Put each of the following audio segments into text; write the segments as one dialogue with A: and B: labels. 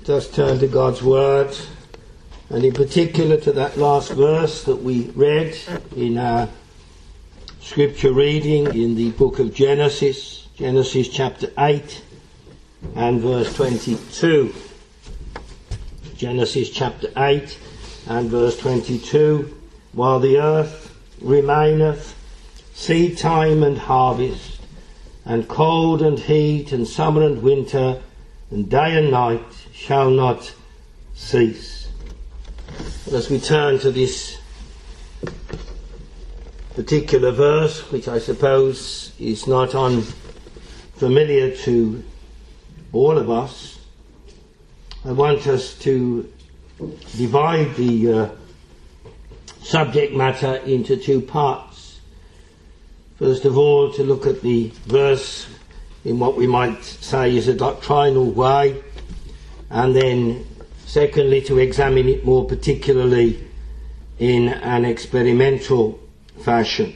A: Let us turn to God's Word, and in particular to that last verse that we read in our scripture reading in the book of Genesis chapter 8 and verse 22. Genesis chapter 8 and verse 22. While the earth remaineth, seed time and harvest, and cold and heat, and summer and winter, and day and night shall not cease. As we turn to this particular verse, which I suppose is not unfamiliar to all of us, I want us to divide the subject matter into two parts. First of all, to look at the verse in what we might say is a doctrinal way, and then secondly to examine it more particularly in an experimental fashion.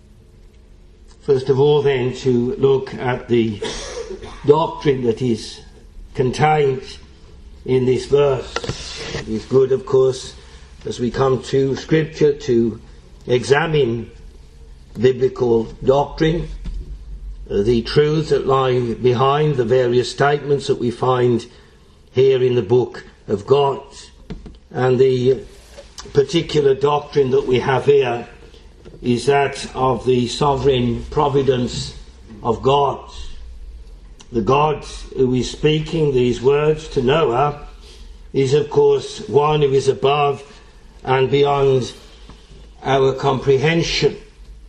A: First of all then, to look at the doctrine that is contained in this verse. It is good, of course, as we come to Scripture, to examine biblical doctrine, the truths that lie behind the various statements that we find here in the book of God. And the particular doctrine that we have here is that of the sovereign providence of God. The God who is speaking these words to Noah is, of course, one who is above and beyond our comprehension.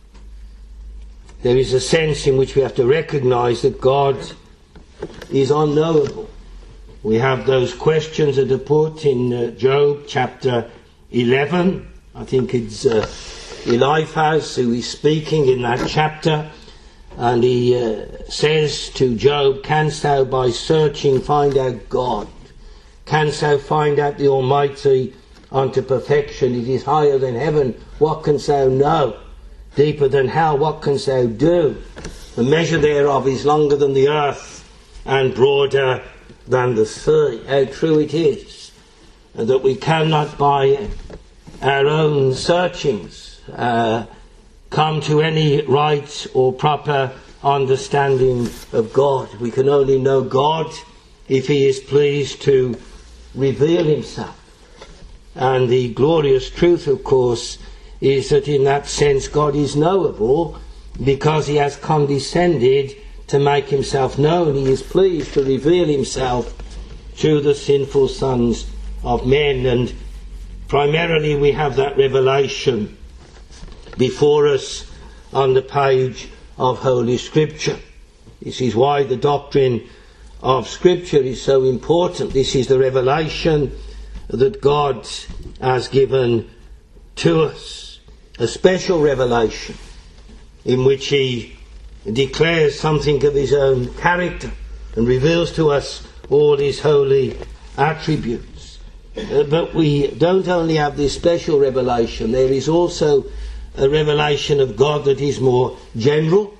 A: There is a sense in which we have to recognize that God is unknowable. We have those questions that are put in Job chapter 11. I think it's Eliphaz who is speaking in that chapter, and he says to Job, "Canst thou by searching find out God? Canst thou find out the Almighty unto perfection? It is higher than heaven, what canst thou know? Deeper than hell, what canst thou do? The measure thereof is longer than the earth, and broader than the sea." How true it is that we cannot by our own searchings come to any right or proper understanding of God. We can only know God if He is pleased to reveal Himself. And the glorious truth, of course, is that in that sense God is knowable because He has condescended to make Himself known. He is pleased to reveal Himself to the sinful sons of men, and primarily we have that revelation before us on the page of Holy Scripture. This is why the doctrine of Scripture is so important. This is the revelation that God has given to us. A special revelation in which He declares something of His own character and reveals to us all His holy attributes. But we don't only have this special revelation, there is also a revelation of God that is more general.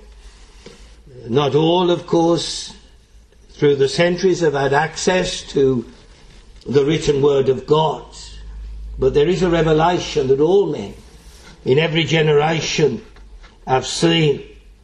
A: Not all, of course, through the centuries have had access to the written word of God, but there is a revelation that all men in every generation have seen.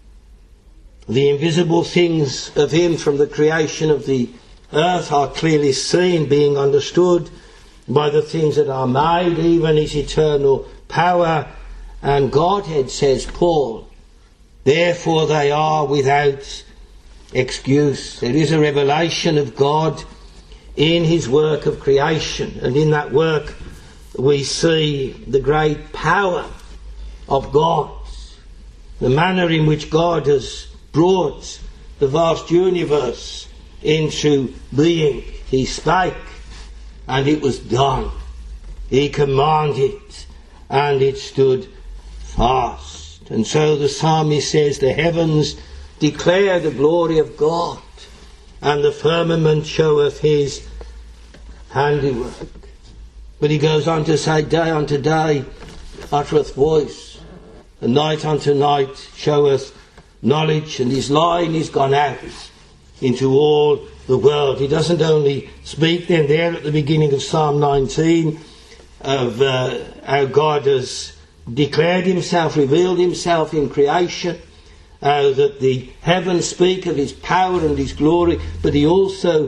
A: The invisible things of Him from the creation of the earth are clearly seen, being understood by the things that are made, even His eternal power and Godhead, says Paul. Therefore they are without excuse. There is a revelation of God in His work of creation, and in that work we see the great power of God, the manner in which God has brought the vast universe into being. He spake and it was done. He commanded and it stood fast. And so the psalmist says, "The heavens declare the glory of God, and the firmament showeth His handiwork." But he goes on to say, "Day unto day uttereth voice, and night unto night showeth knowledge," and His line is gone out into all the world. He doesn't only speak then there at the beginning of Psalm 19 of how God has declared himself, revealed himself in creation, that the heavens speak of his power and his glory, but he also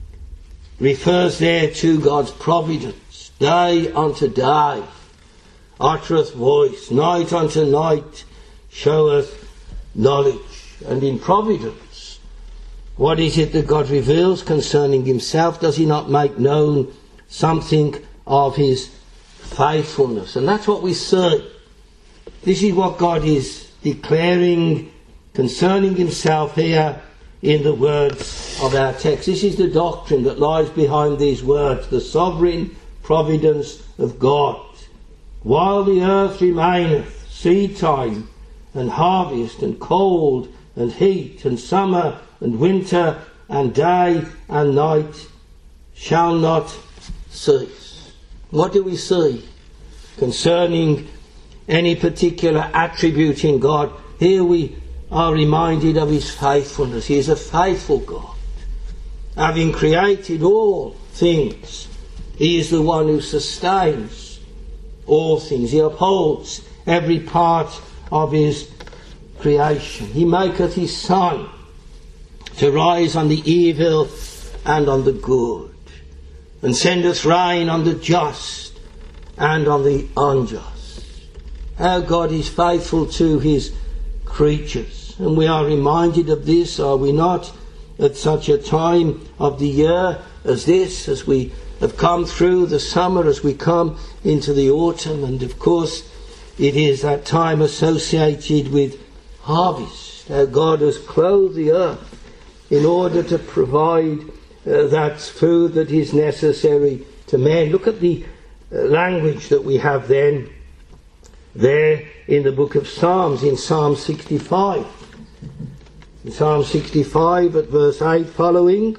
A: refers there to God's providence. Day unto day uttereth voice, night unto night showeth knowledge. And in providence, what is it that God reveals concerning himself? Does he not make known something of his faithfulness? And that's what we see. This is what God is declaring concerning himself here in the words of our text. This is the doctrine that lies behind these words, the sovereign providence of God. While the earth remaineth, seed time and harvest and cold and heat and summer and winter and day and night shall not cease. What do we see concerning any particular attribute in God? Here we are reminded of his faithfulness. He is a faithful God. Having created all things, he is the one who sustains all things. He upholds every part of his creation. He maketh his sun to rise on the evil and on the good, and sendeth rain on the just and on the unjust. How God is faithful to his creatures. And we are reminded of this, are we not, at such a time of the year as this, as we have come through the summer, as we come into the autumn. And of course it is that time associated with harvest, how God has clothed the earth in order to provide that food that is necessary to man. Look at the language that we have then there in the book of Psalms, in Psalm 65. In Psalm 65 at verse 8 following,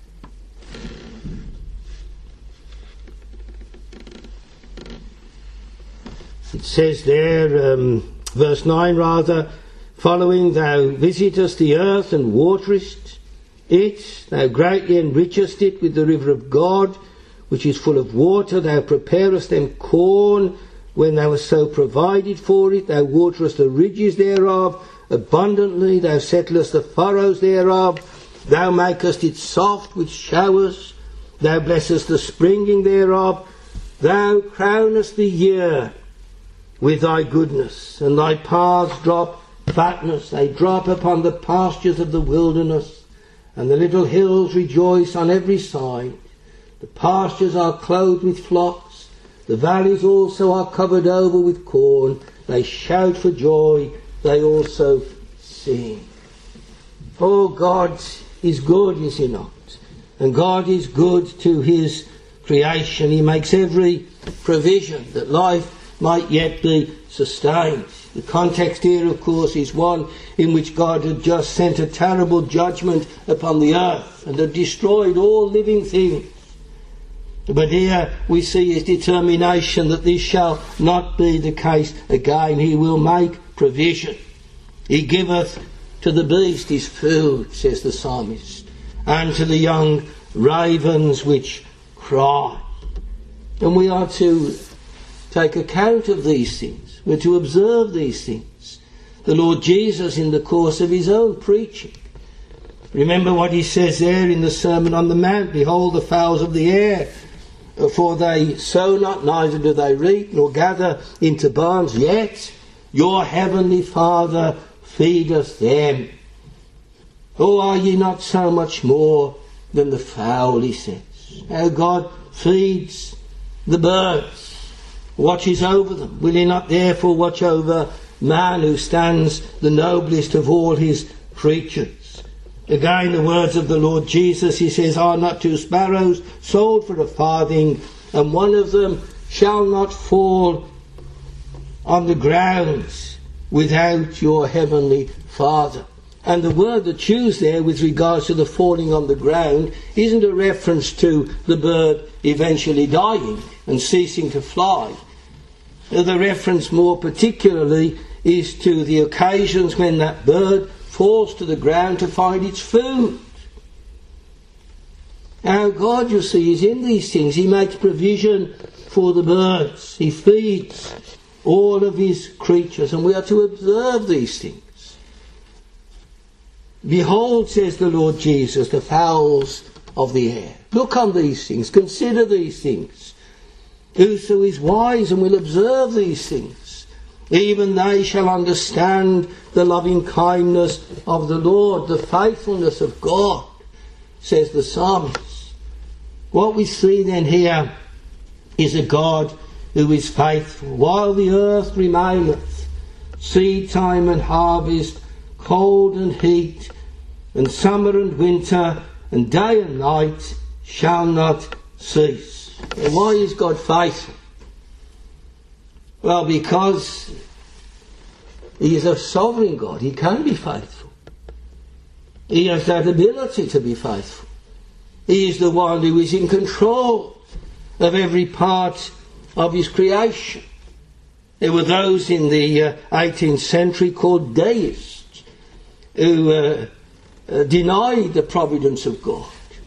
A: it says there, verse 9 rather, following, thou visitest the earth and waterest it, thou greatly enrichest it with the river of God, which is full of water, thou preparest them corn when thou hast so provided for it, thou waterest the ridges thereof abundantly, thou settlest the furrows thereof, thou makest it soft with showers, thou blessest the springing thereof, thou crownest the year with thy goodness, and thy paths drop fatness, they drop upon the pastures of the wilderness, and the little hills rejoice on every side. The pastures are clothed with flocks, the valleys also are covered over with corn, they shout for joy, they also sing. Oh, God is good, is he not? And God is good to his creation. He makes every provision that life might yet be sustained. The context here, of course, is one in which God had just sent a terrible judgment upon the earth and had destroyed all living things. But here we see his determination that this shall not be the case again. He will make provision. He giveth to the beast his food, says the psalmist, and to the young ravens which cry. And we are to take account of these things. We're to observe these things. The Lord Jesus, in the course of his own preaching, remember what he says there in the Sermon on the Mount, behold the fowls of the air, for they sow not, neither do they reap, nor gather into barns, yet your heavenly Father feedeth them. Oh, are ye not so much more than the fowl, he says. How God feeds the birds, watches over them. Will he not therefore watch over man, who stands the noblest of all his creatures? Again, the words of the Lord Jesus, he says, are not two sparrows sold for a farthing, and one of them shall not fall on the ground without your heavenly Father. And the word that's used there with regards to the falling on the ground isn't a reference to the bird eventually dying and ceasing to fly. The reference more particularly is to the occasions when that bird falls to the ground to find its food. Our God, you see, is in these things. He makes provision for the birds. He feeds all of his creatures, and we are to observe these things. Behold, says the Lord Jesus, the fowls of the air. Look on these things, consider these things. Whoso is wise and will observe these things, even they shall understand the loving kindness of the Lord, the faithfulness of God, says the psalmist. What we see then here is a God who is faithful. While the earth remaineth, seed time and harvest, cold and heat, and summer and winter, and day and night shall not cease. And why is God faithful? Well, because he is a sovereign God. He can be faithful. He has that ability to be faithful. He is the one who is in control of every part of his creation. There were those in the 18th century called deists who denied the providence of God.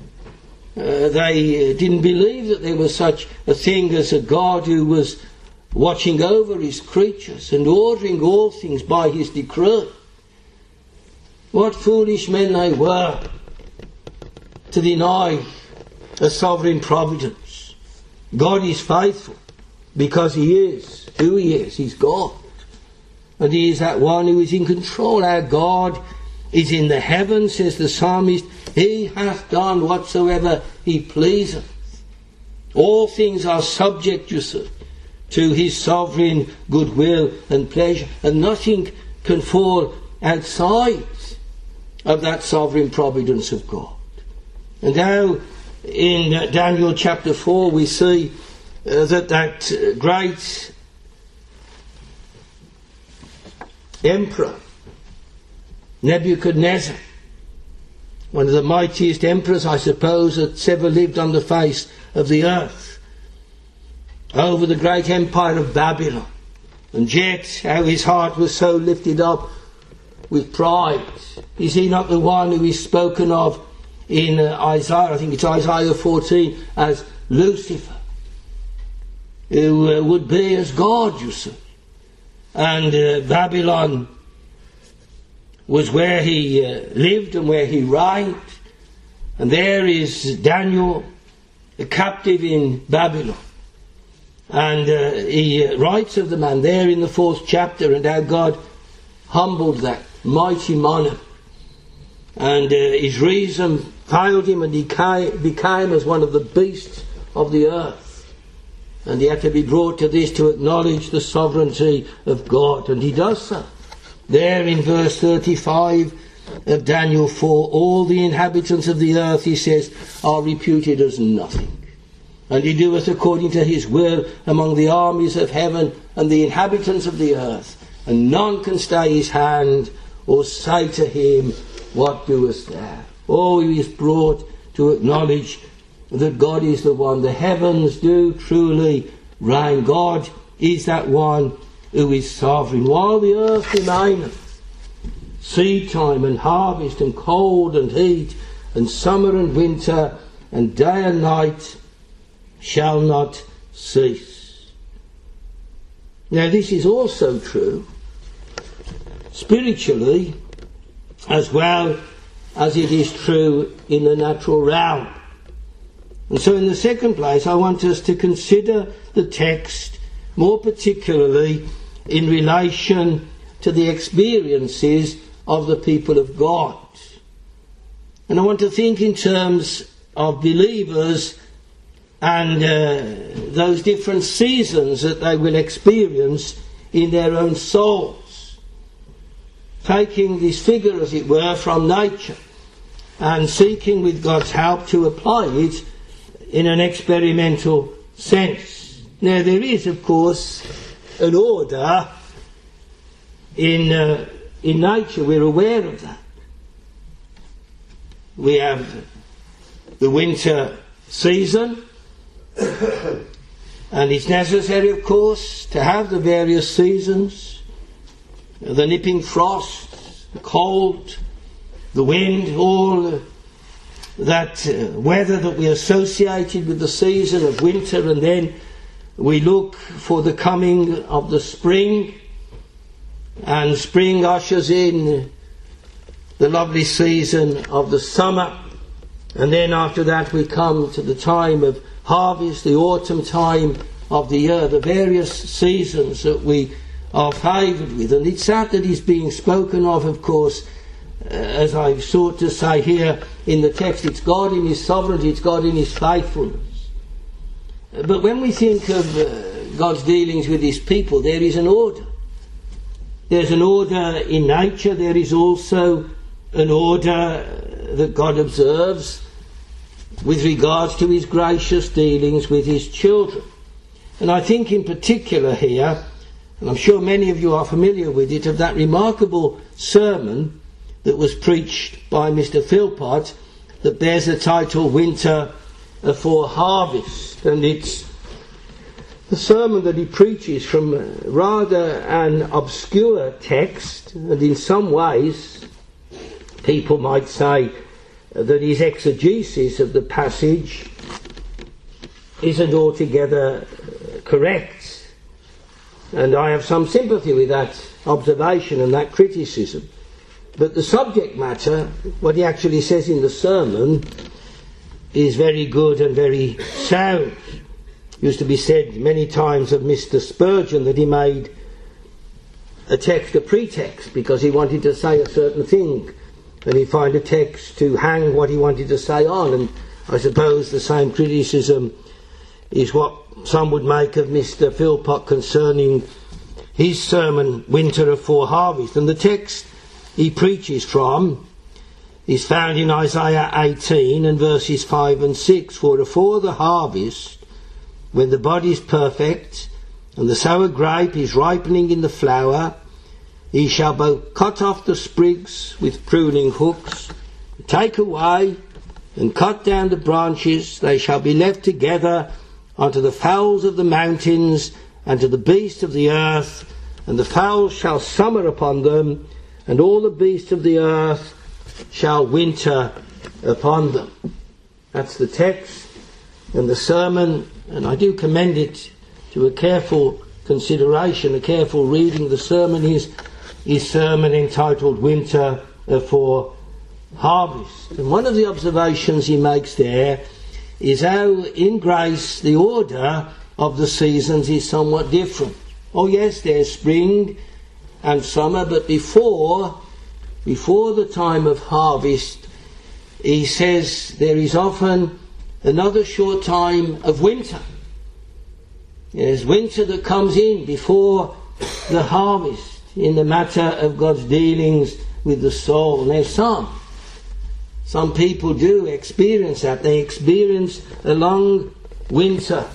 A: They didn't believe that there was such a thing as a God who was watching over his creatures and ordering all things by his decree. What foolish men they were to deny a sovereign providence. God is faithful because he is who he is. He's God. And he is that one who is in control. Our God is in the heavens, says the psalmist. He hath done whatsoever he pleaseth. All things are subject, you see, to his sovereign goodwill and pleasure. And nothing can fall outside of that sovereign providence of God. And now in Daniel chapter 4 we see that great emperor Nebuchadnezzar, one of the mightiest emperors, I suppose, that's ever lived on the face of the earth, over the great empire of Babylon. And yet how his heart was so lifted up with pride. Is he not the one who is spoken of in Isaiah, I think it's Isaiah 14, as Lucifer, who would be as God, you see. And Babylon was where he lived and where he reigned. And there is Daniel, the captive in Babylon. And he writes of the man there in the 4th chapter, and how God humbled that mighty monarch. And his reason failed him, and he became as one of the beasts of the earth. And he had to be brought to this to acknowledge the sovereignty of God. And he does so. There in verse 35 of Daniel 4, all the inhabitants of the earth, he says, are reputed as nothing. And he doeth according to his will among the armies of heaven and the inhabitants of the earth. And none can stay his hand or say to him, what doest thou? Oh, he is brought to acknowledge that God is the one. The heavens do truly reign. God is that one who is sovereign. While the earth remaineth, seed time and harvest and cold and heat and summer and winter and day and night shall not cease. Now this is also true spiritually as well as it is true in the natural realm. And so in the second place I want us to consider the text more particularly in relation to the experiences of the people of God. And I want to think in terms of believers and those different seasons that they will experience in their own souls, taking this figure, as it were, from nature and seeking with God's help to apply it in an experimental sense. Now there is, of course, an order in nature. We're aware of that. We have the winter season, and it's necessary, of course, to have the various seasons, the nipping frost, the cold, the wind, all that weather that we associated with the season of winter, and then we look for the coming of the spring, and spring ushers in the lovely season of the summer, and then after that we come to the time of harvest, the autumn time of the year, the various seasons that we are favoured with. And it's that is being spoken of course, as I've sought to say here in the text. It's God in His sovereignty, it's God in His faithfulness. But when we think of God's dealings with His people, there is an order. There's an order in nature. There is also an order that God observes with regards to His gracious dealings with His children. And I think in particular here, and I'm sure many of you are familiar with it, of that remarkable sermon that was preached by Mr. Philpott that bears the title Winter for Harvest. And it's the sermon that he preaches from rather an obscure text, and in some ways people might say that his exegesis of the passage isn't altogether correct. And I have some sympathy with that observation and that criticism. But the subject matter, what he actually says in the sermon, is very good and very sound. It used to be said many times of Mr. Spurgeon that he made a text a pretext because he wanted to say a certain thing, and he'd find a text to hang what he wanted to say on. And I suppose the same criticism is what some would make of Mr. Philpott concerning his sermon, Winter for Harvest. And the text he preaches from is found in Isaiah 18 and verses 5 and 6. For afore the harvest, when the body is perfect, and the sour grape is ripening in the flower, he shall both cut off the sprigs with pruning hooks, take away and cut down the branches. They shall be left together unto the fowls of the mountains and to the beasts of the earth, and the fowls shall summer upon them, and all the beasts of the earth shall winter upon them. That's the text and the sermon, and I do commend it to a careful consideration, a careful reading. The sermon is his sermon entitled Winter for Harvest. And one of the observations he makes there is how in grace the order of the seasons is somewhat different. Oh yes, there's spring and summer, but before the time of harvest, he says there is often another short time of winter. There's winter that comes in before the harvest in the matter of God's dealings with the soul. Now some people do experience that. They experience a long winter.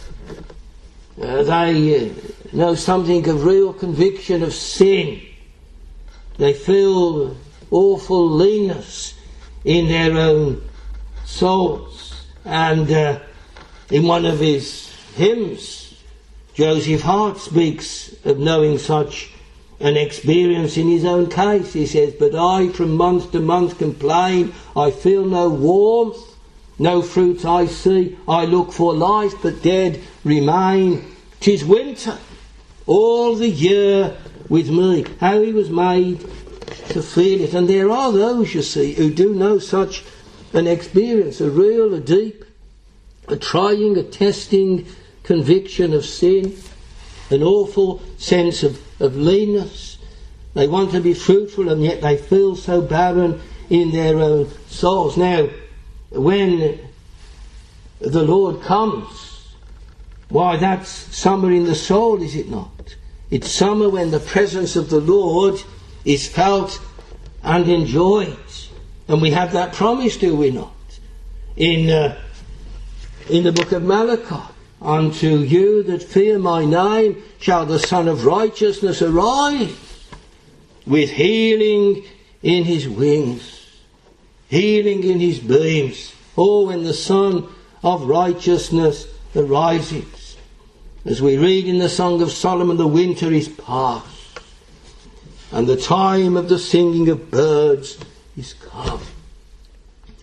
A: They know something of real conviction of sin. They feel awful leanness in their own souls. And in one of his hymns, Joseph Hart speaks of knowing such an experience in his own case. He says, but I from month to month complain, I feel no warmth, no fruit I see, I look for life, but dead remain. 'Tis winter all the year with me. How he was made to feel it. And there are those, you see, who do know such an experience, a real, a deep, a trying, a testing conviction of sin, an awful sense of leanness. They want to be fruitful and yet they feel so barren in their own souls. Now, when the Lord comes, why, that's summer in the soul, is it not? It's summer when the presence of the Lord is felt and enjoyed. And we have that promise, do we not? In the book of Malachi, unto you that fear my name shall the Son of Righteousness arise, with healing in his wings, healing in his beams. Oh, when the Son of Righteousness arises. As we read in the Song of Solomon, the winter is past, and the time of the singing of birds is come.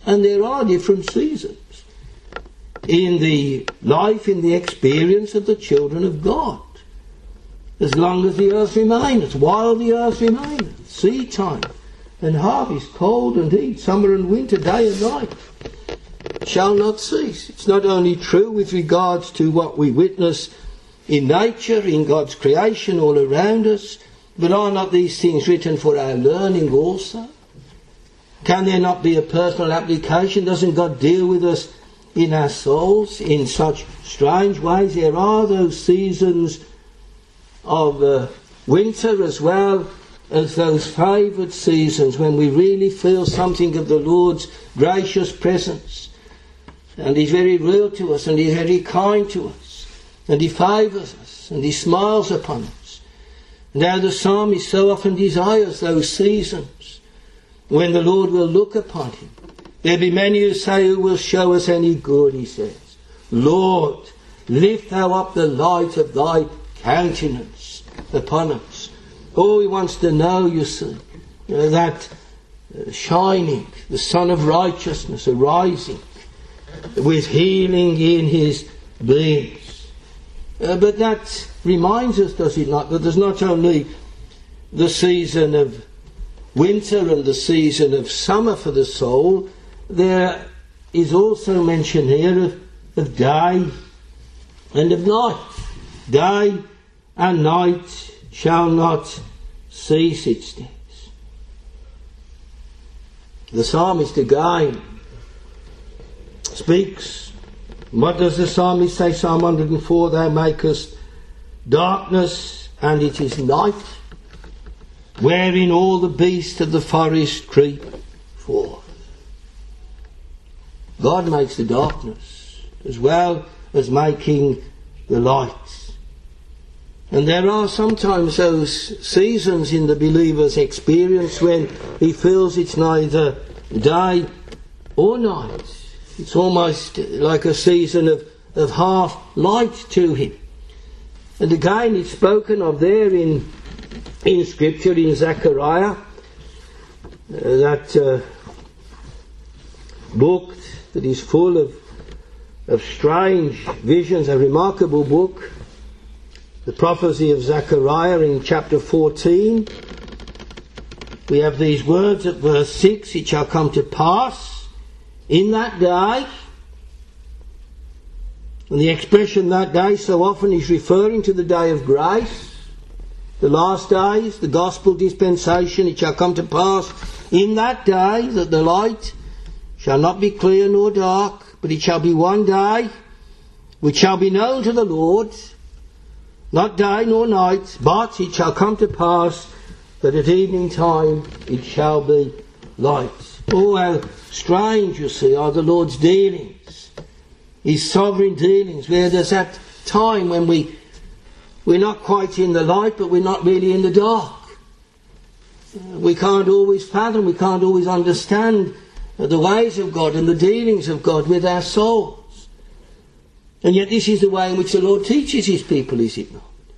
A: And there are different seasons in the life, in the experience of the children of God. As long as the earth remaineth, while the earth remaineth, seed time and harvest, cold and heat, summer and winter, day and night, shall not cease. It's not only true with regards to what we witness in nature, in God's creation all around us, but are not these things written for our learning also? Can there not be a personal application? Doesn't God deal with us in our souls in such strange ways? There are those seasons of winter as well as those favoured seasons when we really feel something of the Lord's gracious presence. And He's very real to us, and He's very kind to us, and He favours us, and He smiles upon us. And how the psalmist so often desires those seasons when the Lord will look upon him. There be many who say, who will show us any good, he says. Lord, lift thou up the light of thy countenance upon us. Oh, he wants to know, you see, that shining, the Son of Righteousness arising with healing in his beings. But that reminds us, does it not, that there's not only the season of winter and the season of summer for the soul, there is also mention here of day and of night. Day and night shall not cease, it says. The psalmist again speaks. What does the psalmist say? Psalm 104, thou makest darkness and it is night, wherein all the beasts of the forest creep forth. God makes the darkness as well as making the light. And there are sometimes those seasons in the believer's experience when he feels it's neither day or night. It's almost like a season of half light to him. And again it's spoken of there in Scripture, in Zechariah, that book that is full of strange visions, a remarkable book, the prophecy of Zechariah in chapter 14. We have these words at verse 6, it shall come to pass in that day, and the expression that day so often is referring to the day of grace, the last days, the gospel dispensation. It shall come to pass in that day that the light shall not be clear nor dark, but it shall be one day which shall be known to the Lord, not day nor night, but it shall come to pass that at evening time it shall be light. Oh, how strange, you see, are the Lord's dealings, His sovereign dealings, where there's that time when we're not quite in the light, but we're not really in the dark. We can't always fathom, we can't always understand the ways of God and the dealings of God with our souls. And yet this is the way in which the Lord teaches His people, is it not?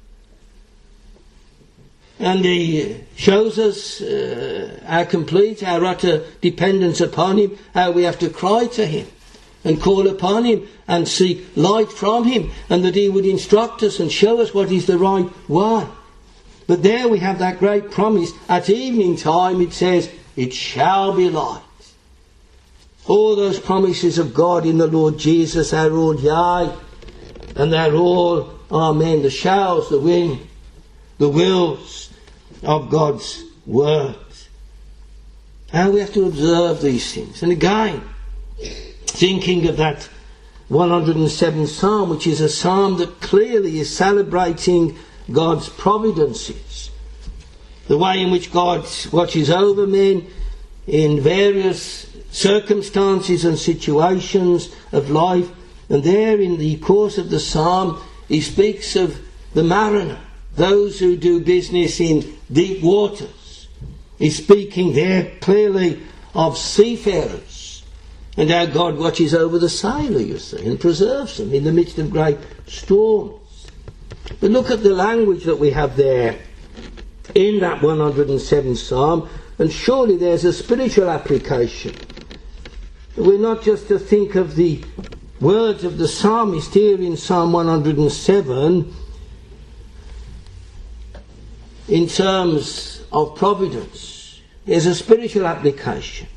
A: And He shows us our complete, our utter dependence upon Him, how we have to cry to Him and call upon Him and seek light from Him, and that He would instruct us and show us what is the right way. But there we have that great promise. At evening time it says, it shall be light. All those promises of God in the Lord Jesus are all yea, and they're all amen. The shalls, the wind, the wills of God's word. And we have to observe these things. And again, thinking of that 107th Psalm, which is a psalm that clearly is celebrating God's providences, the way in which God watches over men in various circumstances and situations of life. And there in the course of the psalm he speaks of the mariner, those who do business in deep waters. He's speaking there clearly of seafarers and how God watches over the sailor, you see, and preserves them in the midst of great storms. But look at the language that we have there in that 107th Psalm, and surely there's a spiritual application. We're not just to think of the words of the psalmist here in Psalm 107 in terms of providence. There's a spiritual application.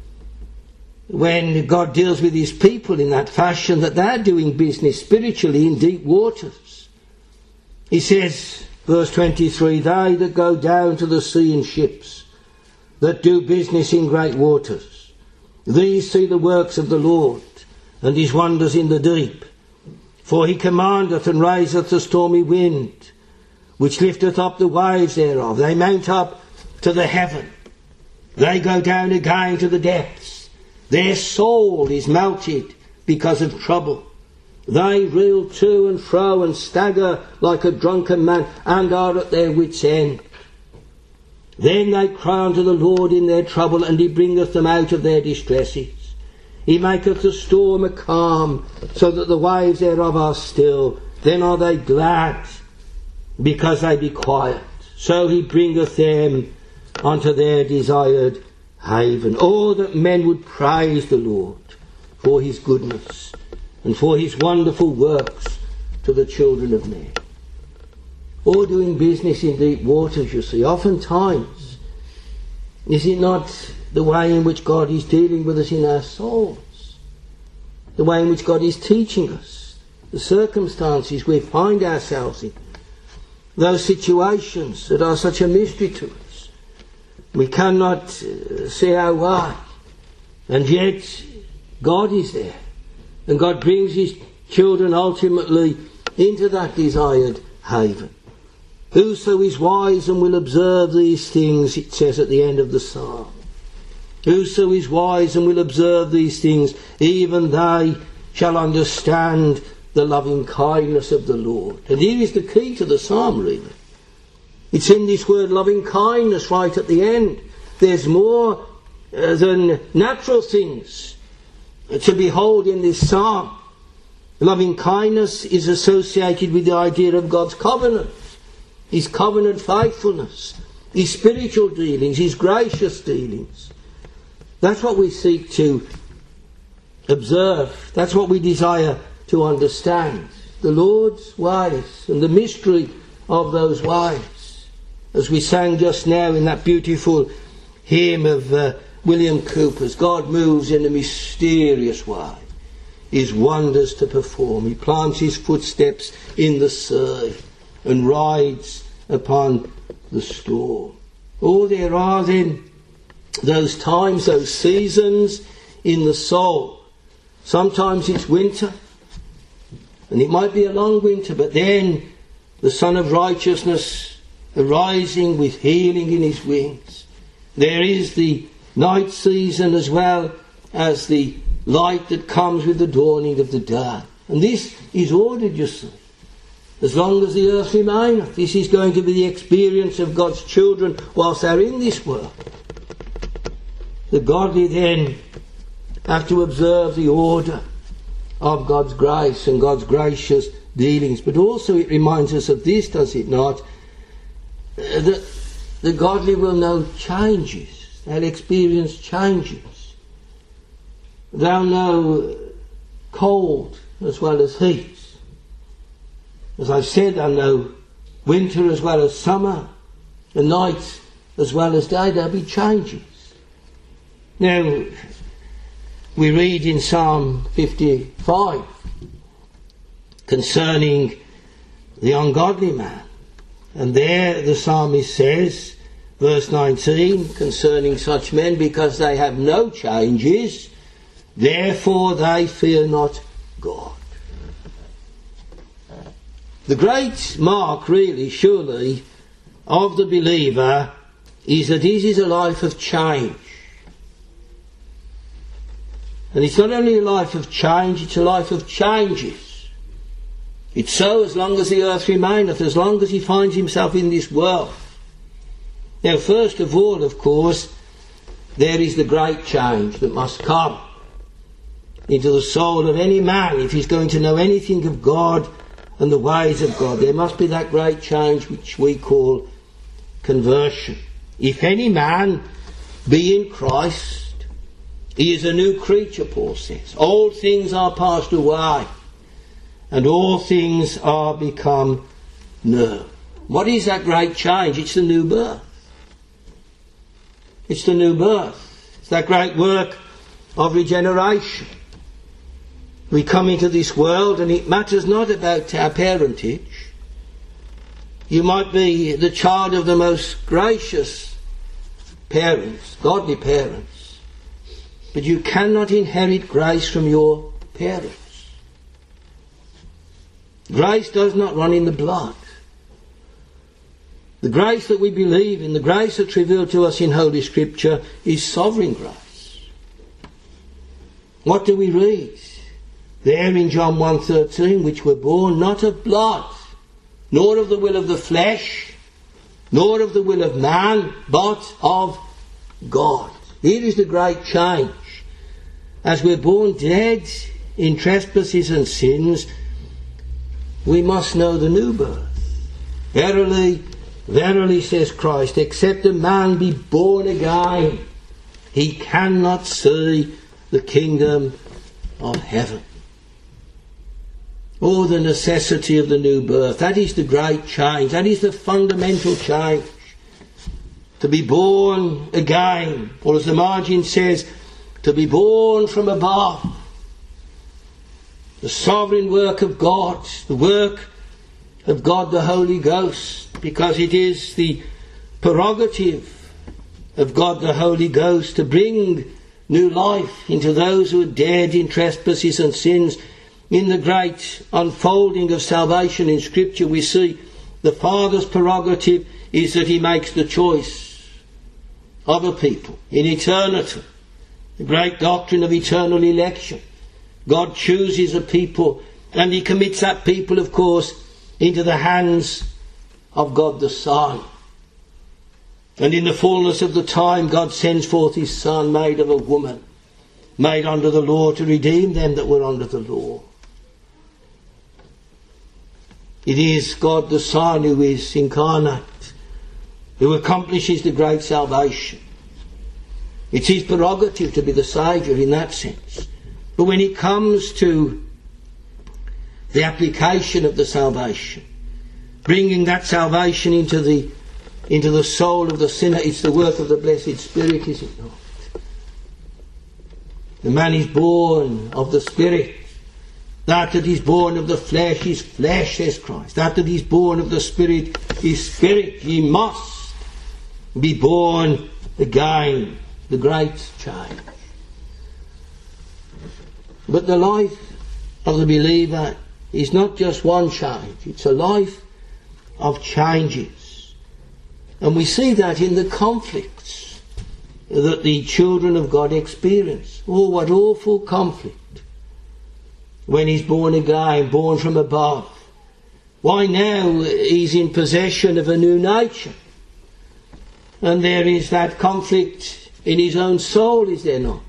A: When God deals with his people in that fashion, that they're doing business spiritually in deep waters. He says, verse 23, they that go down to the sea in ships, that do business in great waters, these see the works of the Lord, and his wonders in the deep. For he commandeth and raiseth the stormy wind, which lifteth up the waves thereof. They mount up to the heaven. They go down again to the depths. Their soul is melted because of trouble. They reel to and fro and stagger like a drunken man, and are at their wits' end. Then they cry unto the Lord in their trouble, and he bringeth them out of their distresses. He maketh the storm a calm, so that the waves thereof are still. Then are they glad, because they be quiet. So he bringeth them unto their desired haven. Oh, that men would praise the Lord for his goodness and for his wonderful works to the children of men. Or doing business in deep waters, you see. Oftentimes, is it not the way in which God is dealing with us in our souls? The way in which God is teaching us, the circumstances we find ourselves in, those situations that are such a mystery to us. We cannot see our way, and yet God is there, and God brings his children ultimately into that desired haven. Whoso is wise and will observe these things, it says at the end of the psalm. Whoso is wise and will observe these things, even they shall understand the loving kindness of the Lord. And here is the key to the psalm, really. It's in this word loving kindness right at the end. There's more than natural things to behold in this psalm. Loving kindness is associated with the idea of God's covenant, his covenant faithfulness, his spiritual dealings, his gracious dealings. That's what we seek to observe. That's what we desire to understand. The Lord's ways and the mystery of those ways. As we sang just now in that beautiful hymn of William Cowper's, God moves in a mysterious way, his wonders to perform. He plants his footsteps in the sea and rides upon the storm. Oh, there are then those times, those seasons in the soul. Sometimes it's winter, and it might be a long winter, but then the Son of Righteousness arising with healing in his wings. There is the night season as well as the light that comes with the dawning of the day. And this is ordered, you see. As long as the earth remaineth, this is going to be the experience of God's children whilst they're in this world. The godly then have to observe the order of God's grace and God's gracious dealings. But also it reminds us of this, does it not? That the godly will know changes. They'll experience changes. They'll know cold as well as heat. As I've said, they'll know winter as well as summer, the night as well as day. There'll be changes. Now, we read in Psalm 55 concerning the ungodly man. And there the psalmist says, verse 19, concerning such men, because they have no changes, therefore they fear not God. The great mark, really, surely, of the believer is that this is a life of change. And it's not only a life of change, it's a life of changes. It's so as long as the earth remaineth, as long as he finds himself in this world. Now, first of all, of course, there is the great change that must come into the soul of any man if he's going to know anything of God and the ways of God. There must be that great change which we call conversion. If any man be in Christ, He is a new creature, Paul says. Old things are passed away, and all things are become new. What is that great change? It's the new birth. It's the new birth. It's that great work of regeneration. We come into this world, and it matters not about our parentage. You might be the child of the most gracious parents, godly parents, but you cannot inherit grace from your parents. Grace does not run in the blood. The grace that we believe in, the grace that's revealed to us in Holy Scripture, is sovereign grace. What do we read? There in John 1:13, which were born not of blood, nor of the will of the flesh, nor of the will of man, but of God. Here is the great change. As we're born dead in trespasses and sins, we must know the new birth. Verily, verily, says Christ, except a man be born again, he cannot see the kingdom of heaven. Oh, the necessity of the new birth. That is the great change. That is the fundamental change. To be born again, or as the margin says, to be born from above. The sovereign work of God, the work of God the Holy Ghost, because it is the prerogative of God the Holy Ghost to bring new life into those who are dead in trespasses and sins. In the great unfolding of salvation in Scripture, we see the Father's prerogative is that he makes the choice of a people in eternity. The great doctrine of eternal election. God chooses a people, and he commits that people, of course, into the hands of God the Son. And in the fullness of the time, God sends forth his Son, made of a woman, made under the law, to redeem them that were under the law. It is God the Son who is incarnate, who accomplishes the great salvation. It's his prerogative to be the Saviour in that sense. But when it comes to the application of the salvation, bringing that salvation into the soul of the sinner, it's the work of the blessed Spirit, is it not? The man is born of the Spirit. That is born of the flesh is flesh, says Christ. That is born of the Spirit is spirit. Ye must be born again. The great change. But the life of the believer is not just one change. It's a life of changes. And we see that in the conflicts that the children of God experience. Oh, what awful conflict. When he's born again, born from above. Why, now he's in possession of a new nature. And there is that conflict in his own soul, is there not?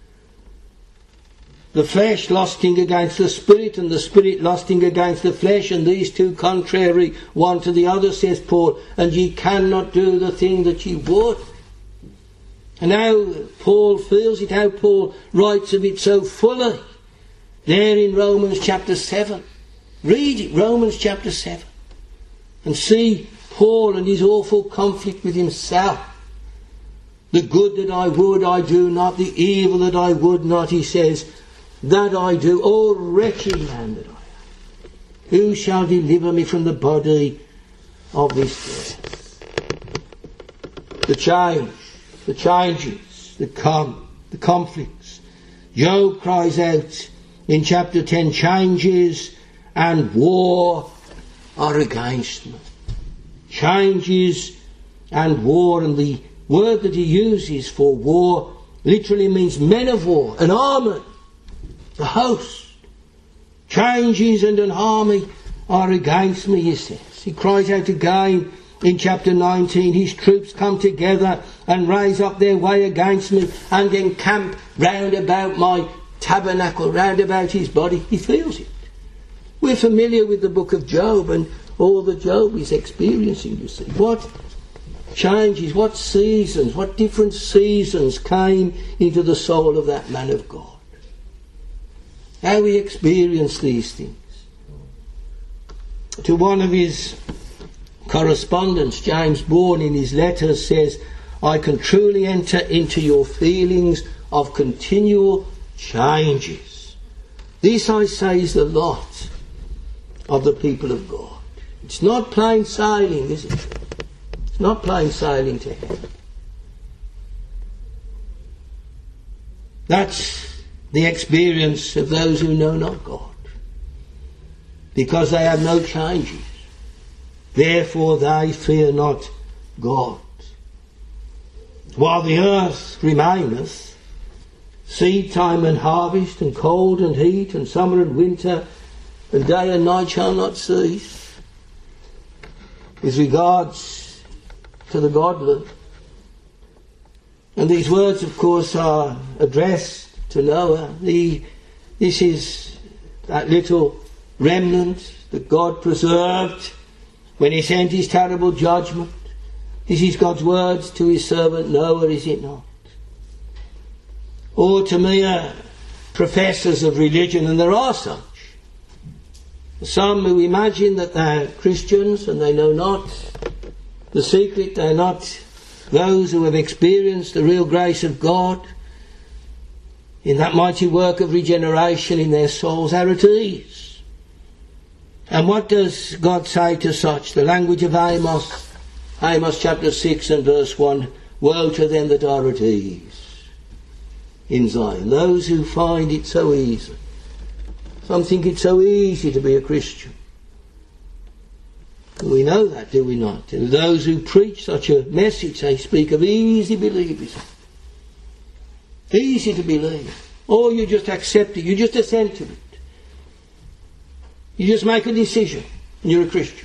A: The flesh lusting against the Spirit, and the Spirit lusting against the flesh, and these two contrary one to the other, says Paul, and ye cannot do the thing that ye would. And how Paul feels it, how Paul writes of it so fully. There in Romans chapter 7. Read it, Romans chapter 7. And see Paul and his awful conflict with himself. The good that I would, I do not. The evil that I would not, he says, that I do. O wretched man that I am. Who shall deliver me from the body of this death? The change, the changes that come, the conflicts. Job cries out in chapter 10, changes and war are against me. Changes and war, and the word that he uses for war literally means men of war, an army, a host. Changes and an army are against me, he says. He cries out again in chapter 19, his troops come together and raise up their way against me and encamp round about my tabernacle, round about his body. He feels it. We're familiar with the book of Job and all that Job is experiencing, you see. What changes, what seasons, what different seasons came into the soul of that man of God. How he experienced these things. To one of his correspondents, James Bourne, in his letters says, I can truly enter into your feelings of continual changes. This, I say, is the lot of the people of God. It's not plain sailing, is it? It's not plain sailing to heaven. That's the experience of those who know not God. Because they have no changes. Therefore they fear not God. While the earth remaineth, seed time and harvest, and cold and heat, and summer and winter, and day and night shall not cease. With regards to the godly. And these words, of course, are addressed to Noah. This is that little remnant that God preserved when he sent his terrible judgment. This is God's words to his servant Noah, is it not? Or to mere professors of religion, and there are such. Some who imagine that they're Christians and they know not the secret, they're not those who have experienced the real grace of God in that mighty work of regeneration in their souls, are at ease. And what does God say to such? The language of Amos chapter 6 and verse 1, woe to them that are at ease in Zion, those who find it so easy. Some think it's so easy to be a Christian. We know that, do we not? And those who preach such a message, they speak of easy believers. Easy to believe. Or you just accept it, you just assent to it. You just make a decision and you're a Christian.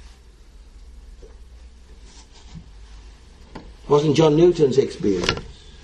A: It wasn't John Newton's experience.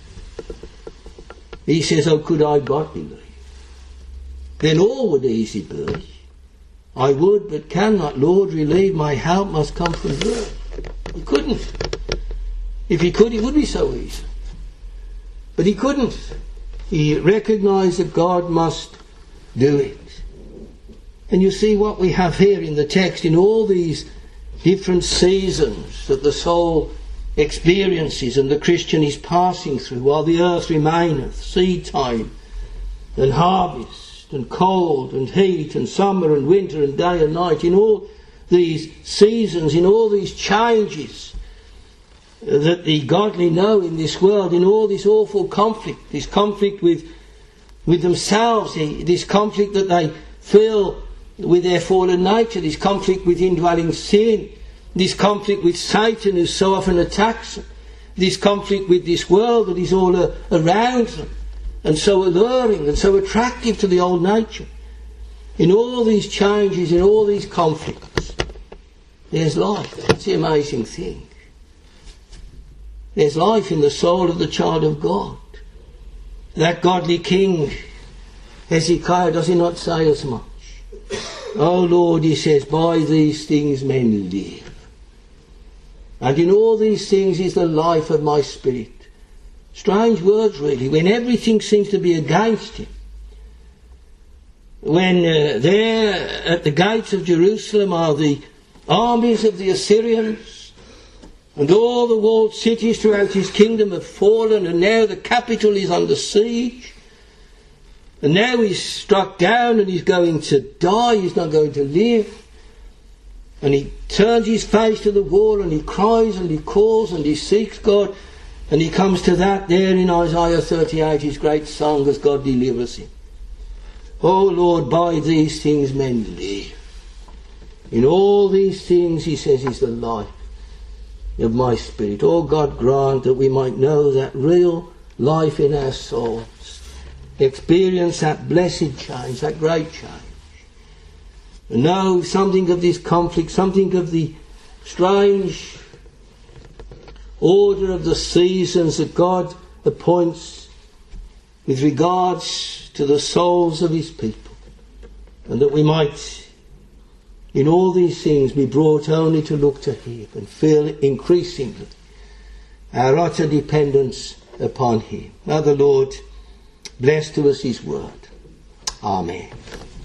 A: He says, oh, could I but believe? Then all would easy be. I would, but cannot, Lord, relieve. My help must come from thee. He couldn't. If he could, it would be so easy. But he couldn't. He recognised that God must do it. And you see what we have here in the text, in all these different seasons that the soul experiences and the Christian is passing through while the earth remaineth, seed time and harvest and cold and heat and summer and winter and day and night, in all these seasons, in all these changes that the godly know in this world, in all this awful conflict, this conflict with themselves, this conflict that they feel with their fallen nature, this conflict with indwelling sin, this conflict with Satan who so often attacks them, this conflict with this world that is all around them and so alluring and so attractive to the old nature. In all these changes, in all these conflicts, there's life. That's the amazing thing. There's life in the soul of the child of God. That godly king, Hezekiah, does he not say as much? Oh Lord, he says, by these things men live. And in all these things is the life of my spirit. Strange words really, when everything seems to be against him. When there at the gates of Jerusalem are the armies of the Assyrians, and all the walled cities throughout his kingdom have fallen, and now the capital is under siege. And now he's struck down and he's going to die, he's not going to live. And he turns his face to the wall and he cries and he calls and he seeks God. And he comes to that there in Isaiah 38, his great song as God delivers him. Oh Lord, by these things men live. In all these things, he says, is the life of my spirit. Oh God, grant that we might know that real life in our souls. Experience that blessed change, that great change. And know something of this conflict, something of the strange order of the seasons that God appoints with regards to the souls of his people. And that we might, in all these things, be brought only to look to him and feel increasingly our utter dependence upon him. Now the Lord bless to us his word. Amen.